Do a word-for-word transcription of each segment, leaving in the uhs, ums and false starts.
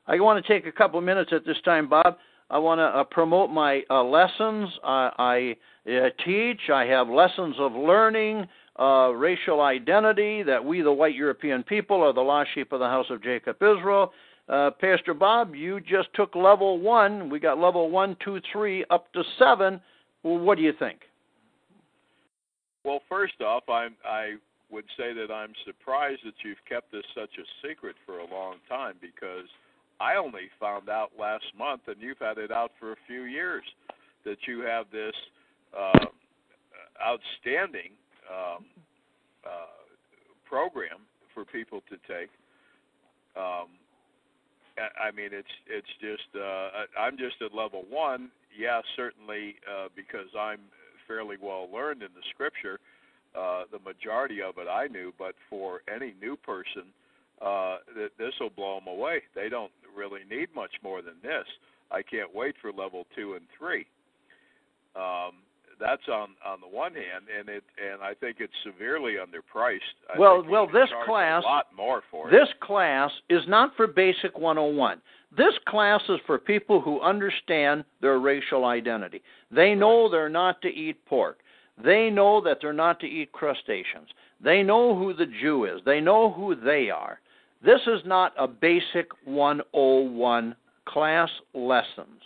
I want to take a couple of minutes at this time, Bob. I want to uh, promote my uh, lessons. Uh, I uh, teach. I have lessons of learning, uh, racial identity, that we, the white European people, are the lost sheep of the house of Jacob Israel. Uh, Pastor Bob, you just took level one. We got level one, two, three, up to seven. Well, what do you think? Well, first off, I'm, I would say that I'm surprised that you've kept this such a secret for a long time, because I only found out last month, and you've had it out for a few years, that you have this uh, outstanding um, uh, program for people to take. Um, I mean, it's it's just uh, I'm just at level one. Yeah, certainly uh, because I'm fairly well learned in the Scripture. Uh, the majority of it I knew, but for any new person, uh, th- this will blow them away. They don't really need much more than this. I can't wait for level two and three. Um, that's on, on the one hand, and it and I think it's severely underpriced. I well, think well, this class a lot more for this it. class is not for Basic one oh one. This class is for people who understand their racial identity. They know they're not to eat pork. They know that they're not to eat crustaceans. They know who the Jew is. They know who they are. This is not a Basic one oh one class lessons.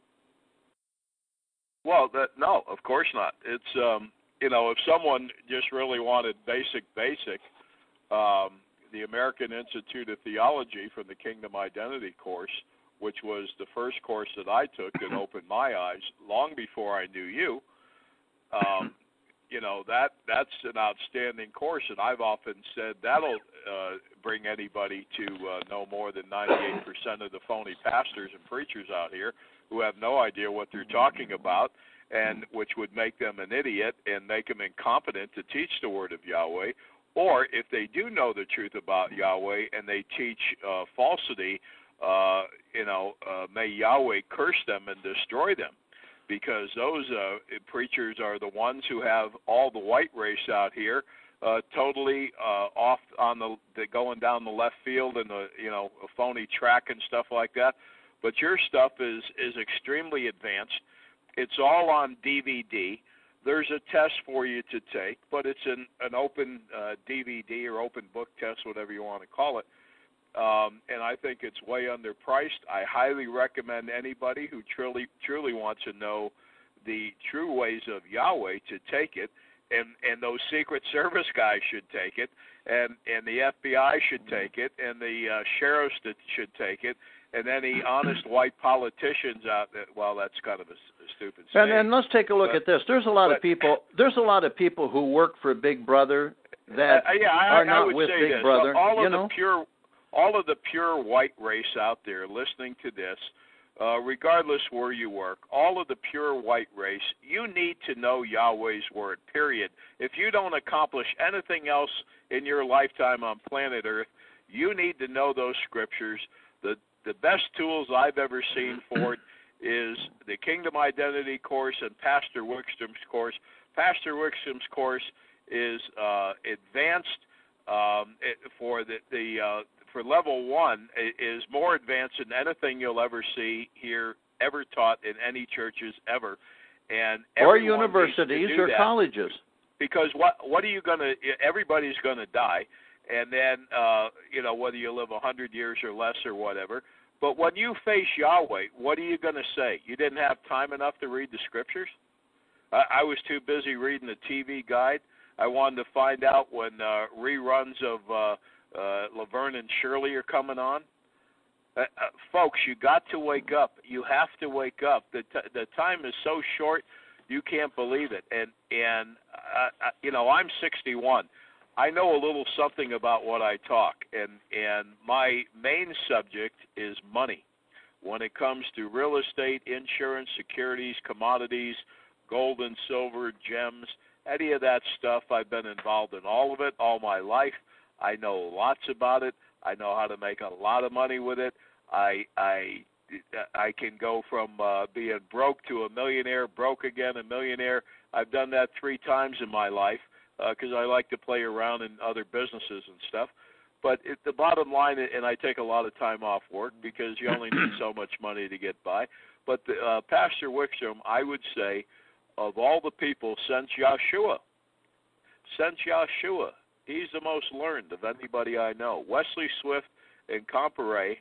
Well, that, no, of course not. It's, um, you know, if someone just really wanted basic, basic, um, the American Institute of Theology from the Kingdom Identity course, which was the first course that I took that opened my eyes long before I knew you, um, you know, that that's an outstanding course, and I've often said that'll uh, bring anybody to uh, no more than ninety-eight percent of the phony pastors and preachers out here who have no idea what they're talking about, and which would make them an idiot and make them incompetent to teach the word of Yahweh. Or if they do know the truth about Yahweh and they teach uh, falsity, uh, you know, uh, may Yahweh curse them and destroy them. Because those uh, preachers are the ones who have all the white race out here uh, totally uh, off on the, the going down the left field and the you know a phony track and stuff like that. But your stuff is is extremely advanced. It's all on D V D. There's a test for you to take, but it's an an open uh, D V D or open book test, whatever you want to call it. Um, and I think it's way underpriced. I highly recommend anybody who truly truly wants to know the true ways of Yahweh to take it, and, and those Secret Service guys should take it, and, and the F B I should take it, and the uh, sheriffs that should take it, and any honest white politicians out there. Well, that's kind of a, a stupid saying. And, and let's take a look but, at this. There's a lot but, of people. There's a lot of people who work for Big Brother that uh, yeah, I, are not I would with say Big this. Brother. All you of know? the pure. All of the pure white race out there listening to this, uh, regardless where you work, all of the pure white race, you need to know Yahweh's word, period. If you don't accomplish anything else in your lifetime on planet Earth, you need to know those scriptures. The, the best tools I've ever seen for it is the Kingdom Identity course and Pastor Wickstrom's course. Pastor Wickstrom's course is uh, advanced um, it, for the, the uh, for level one is more advanced than anything you'll ever see here, ever taught in any churches ever, and or universities or that. colleges. Because what what are you going to? Everybody's going to die, and then uh, you know whether you live a hundred years or less or whatever. But when you face Yahweh, what are you going to say? You didn't have time enough to read the scriptures? I, I was too busy reading the T V guide. I wanted to find out when uh, reruns of uh, uh, Laverne and Shirley are coming on. Uh, uh, folks, you got to wake up. You have to wake up. The t- the time is so short, you can't believe it. And and uh, you know, I'm sixty-one. I know a little something about what I talk, and and my main subject is money. When it comes to real estate, insurance, securities, commodities, gold and silver, gems, any of that stuff, I've been involved in all of it all my life. I know lots about it. I know how to make a lot of money with it. I I I can go from uh, being broke to a millionaire, broke again, a millionaire. I've done that three times in my life because uh, I like to play around in other businesses and stuff. But it, the bottom line, and I take a lot of time off work because you only need so much money to get by. But the, uh, Pastor Wickstrom, I would say, of all the people since Yeshua, since Yeshua, he's the most learned of anybody I know. Wesley Swift and Comparet,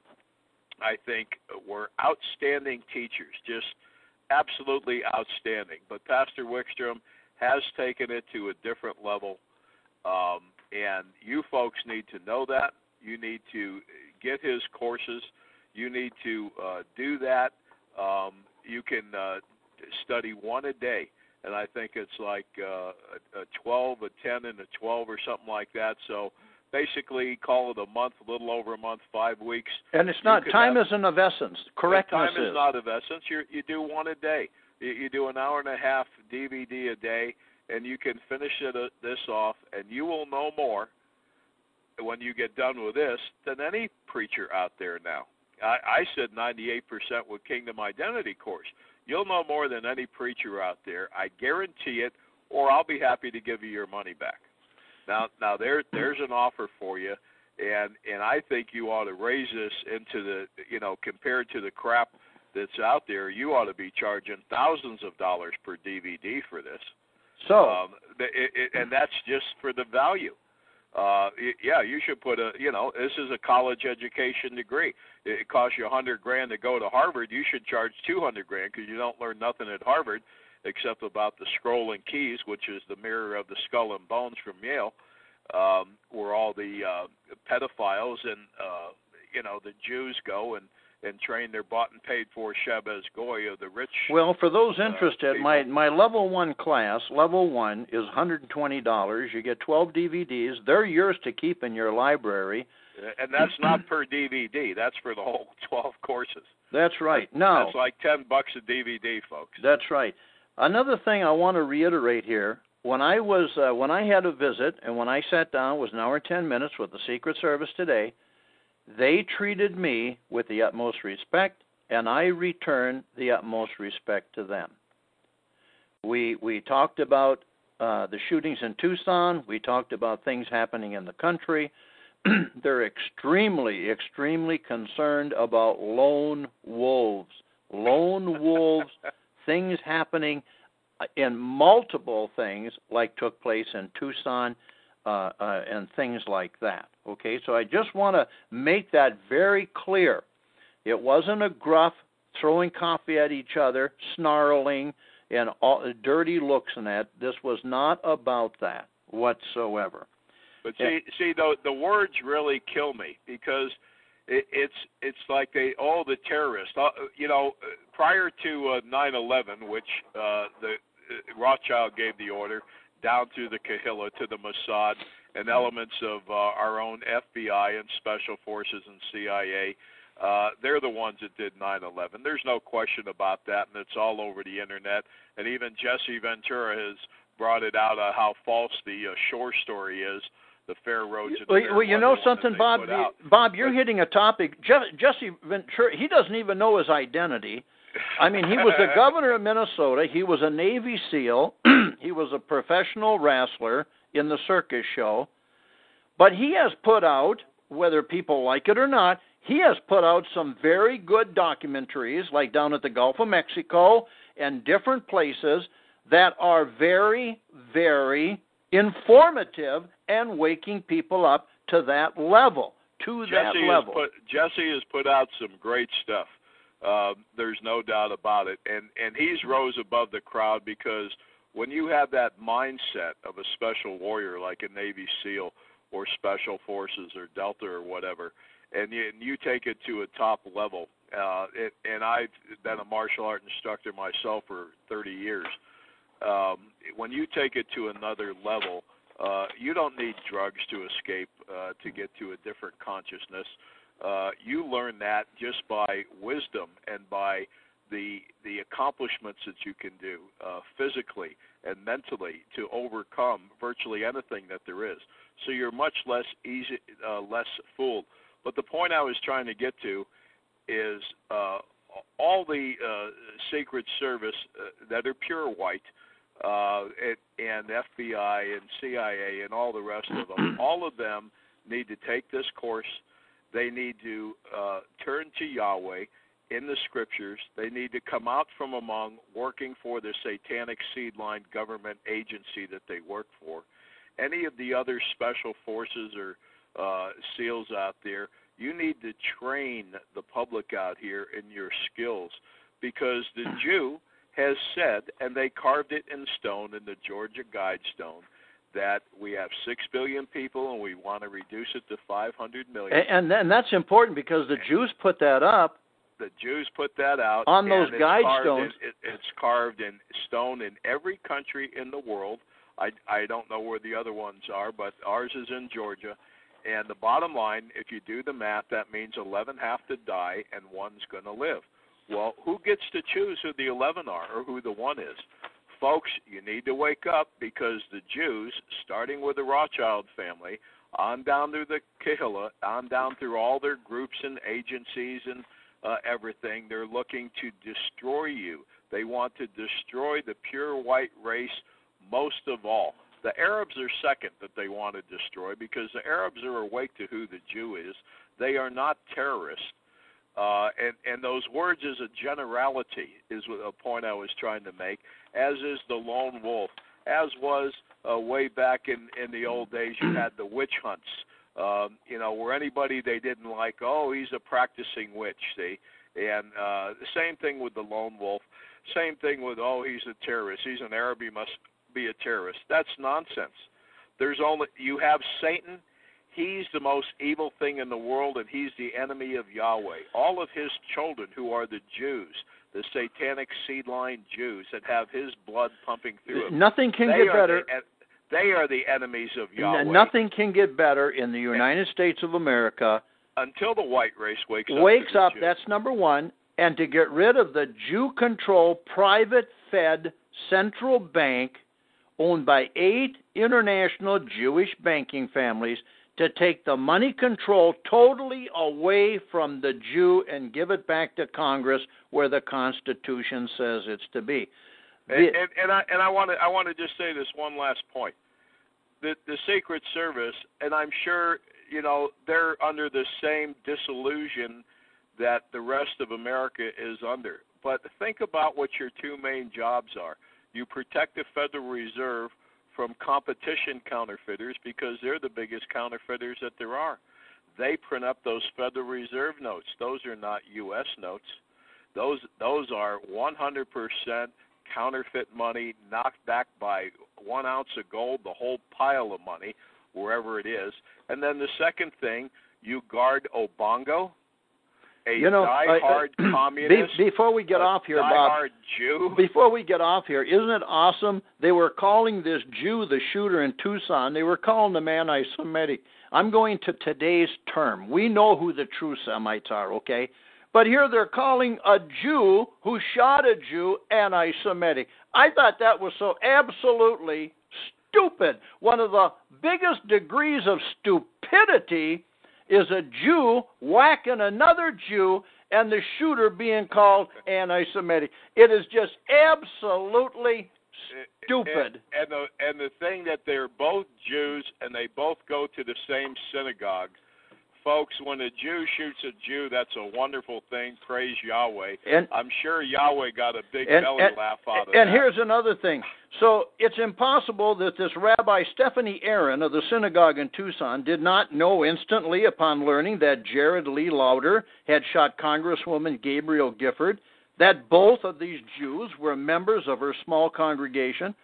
I think, were outstanding teachers, just absolutely outstanding. But Pastor Wickstrom has taken it to a different level, um, and you folks need to know that. You need to get his courses. You need to uh, do that. Um, you can uh, study one a day, and I think it's like uh, a, a twelve, a ten, and a twelve or something like that. So basically call it a month, a little over a month, five weeks. And it's not, time have, isn't of essence. Correctness time is. is not of essence. You you do one a day. You, you do an hour and a half D V D a day, and you can finish it, uh, this off, and you will know more when you get done with this than any preacher out there now. I, I said ninety-eight percent with Kingdom Identity course. You'll know more than any preacher out there. I guarantee it, or I'll be happy to give you your money back. Now, now there, there's an offer for you, and and I think you ought to raise this into the, you know, compared to the crap that's out there, you ought to be charging thousands of dollars per D V D for this. So, um, it, it, and that's just for the value. Uh, it, yeah, you should put a, you know, this is a college education degree. It, it costs you a hundred grand to go to Harvard. You should charge two hundred grand because you don't learn nothing at Harvard except about the scroll and keys, which is the mirror of the skull and bones from Yale, um, where all the uh, pedophiles and, uh, you know, the Jews go and, and train their bought and paid for Shabez Goy of the rich. Well, for those interested, uh, my, my level one class, level one, is one hundred twenty dollars. You get twelve D V Ds. They're yours to keep in your library. And that's not per D V D. That's for the whole twelve courses. That's right. No. That's like ten bucks a D V D, folks. That's right. Another thing I want to reiterate here, when I was uh, when I had a visit and when I sat down, it was an hour and ten minutes with the Secret Service today. They treated me with the utmost respect, and I returned the utmost respect to them. We we talked about uh, the shootings in Tucson. We talked about things happening in the country. They're extremely, extremely concerned about lone wolves. Lone wolves, things happening in multiple things like took place in Tucson uh, uh, and things like that. Okay, so I just want to make that very clear. It wasn't a gruff, throwing coffee at each other, snarling, and all, dirty looks in that. This was not about that whatsoever. But see, yeah. see, the the words really kill me because it, it's it's like they all the terrorists. Uh, you know, prior to uh, nine eleven, which uh, the uh, Rothschild gave the order down through the Kahilla to the Mossad and elements of uh, our own F B I and Special Forces and C I A. Uh, they're the ones that did nine eleven. There's no question about that, and it's all over the Internet. And even Jesse Ventura has brought it out uh, how false the uh, Shore story is, the Fair Roads. And well, Fair well you know something, Bob? Bob, you're but, hitting a topic. Je- Jesse Ventura, he doesn't even know his identity. I mean, he was the governor of Minnesota. He was a Navy SEAL. He was a professional wrestler in the circus show. But he has put out, whether people like it or not, he has put out some very good documentaries, like down at the Gulf of Mexico and different places that are very, very informative and waking people up to that level, to Jesse that level. Has put, Jesse has put out some great stuff. Uh, there's no doubt about it. And, and he's rose above the crowd because when you have that mindset of a special warrior like a Navy SEAL or Special Forces or Delta or whatever, and you, and you take it to a top level, uh, it, and I've been a martial art instructor myself for thirty years, um, when you take it to another level, uh, you don't need drugs to escape uh, to get to a different consciousness. Uh, you learn that just by wisdom and by the the accomplishments that you can do uh, physically and mentally to overcome virtually anything that there is. So you're much less easy, uh, less fooled. But the point I was trying to get to is uh, all the uh, Secret Service uh, that are pure white, uh, and, and F B I and C I A and all the rest of them, all of them need to take this course. They need to uh, turn to Yahweh in the Scriptures. They need to come out from among working for the satanic seedline government agency that they work for. Any of the other special forces or uh, SEALs out there, you need to train the public out here in your skills, because the Jew has said, and they carved it in stone in the Georgia Guidestone, that we have six billion people and we want to reduce it to five hundred million. And, and that's important because the Jews put that up. The Jews put that out. On those Guidestones. It, it's carved in stone in every country in the world. I, I don't know where the other ones are, but ours is in Georgia. And the bottom line, if you do the math, that means eleven have to die and one's going to live. Well, who gets to choose who the eleven are or who the one is? Folks, you need to wake up, because the Jews, starting with the Rothschild family, on down through the Kehillah, on down through all their groups and agencies and uh, everything, they're looking to destroy you. They want to destroy the pure white race most of all. The Arabs are second that they want to destroy, because the Arabs are awake to who the Jew is. They are not terrorists. Uh, and, and those words as a generality is a point I was trying to make, as is the lone wolf, as was uh, way back in, in the old days. You had the witch hunts, um, you know, where anybody they didn't like, oh, he's a practicing witch, see? And uh, the same thing with the lone wolf. Same thing with, oh, he's a terrorist. He's an Arab, he must be a terrorist. That's nonsense. There's only, you have Satan. He's the most evil thing in the world, and he's the enemy of Yahweh. All of his children, who are the Jews, the satanic seedline Jews that have his blood pumping through them. Nothing can get better. The, they are the enemies of Yahweh. Nothing can get better in the United States of America. Until the white race wakes up. Wakes up, that's number one. And to get rid of the Jew-controlled, private-fed central bank owned by eight international Jewish banking families, to take the money control totally away from the Jew and give it back to Congress, where the Constitution says it's to be. And, and, and I and I want to I want to just say this one last point. The the Secret Service, and I'm sure you know they're under the same disillusion that the rest of America is under. But think about what your two main jobs are. You protect the Federal Reserve from competition counterfeiters, because they're the biggest counterfeiters that there are. They print up those Federal Reserve notes. Those are not U S notes. Those those are one hundred percent counterfeit money, knocked back by one ounce of gold, the whole pile of money, wherever it is. And then the second thing, you guard Obongo, a you know, diehard I, uh, communist. Be, before we get off here, Bob, Jew. Before we get off here, isn't it awesome? They were calling this Jew, the shooter in Tucson, they were calling the man anti-Semitic. I'm going to today's term. We know who the true Semites are, okay? But here they're calling a Jew who shot a Jew anti-Semitic. I thought that was so absolutely stupid. One of the biggest degrees of stupidity is a Jew whacking another Jew and the shooter being called anti-Semitic. It is just absolutely stupid. And, and, the, and the thing that they're both Jews and they both go to the same synagogue. Folks, when a Jew shoots a Jew, that's a wonderful thing. Praise Yahweh. And, I'm sure Yahweh got a big and, belly and, laugh out of and that. And here's another thing. So it's impossible that this Rabbi Stephanie Aaron of the synagogue in Tucson did not know instantly upon learning that Jared Lee Lauder had shot Congresswoman Gabrielle Gifford, that both of these Jews were members of her small congregation.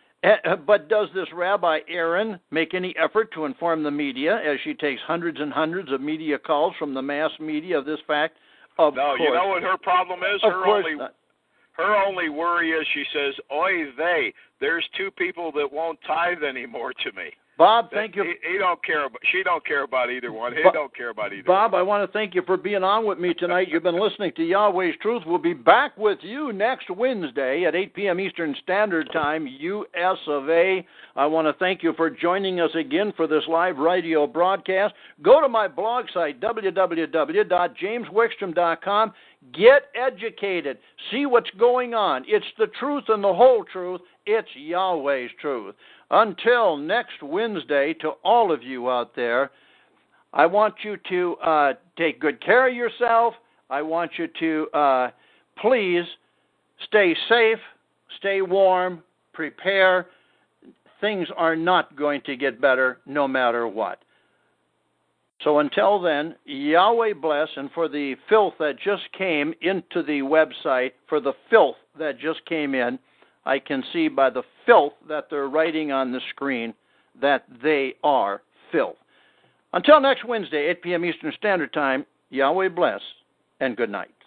But does this Rabbi Aaron make any effort to inform the media, as she takes hundreds and hundreds of media calls from the mass media of this fact? Of no, course. You know what her problem is? Of her course only not. Her only worry is she says, oy vey, there's two people that won't tithe anymore to me. Bob, thank you. He, he don't care about, she don't care about either one. He Bob, don't care about either Bob, one. I want to thank you for being on with me tonight. You've been listening to Yahweh's Truth. We'll be back with you next Wednesday at eight p.m. Eastern Standard Time, U S of A. I want to thank you for joining us again for this live radio broadcast. Go to my blog site, w w w dot james wickstrom dot com. Get educated. See what's going on. It's the truth and the whole truth. It's Yahweh's truth. Until next Wednesday, to all of you out there, I want you to uh, take good care of yourself. I want you to uh, please stay safe, stay warm, prepare. Things are not going to get better no matter what. So until then, Yahweh bless, and for the filth that just came into the website, for the filth that just came in, I can see by the filth that they're writing on the screen that they are filth. Until next Wednesday, eight p.m. Eastern Standard Time, Yahweh bless, and good night.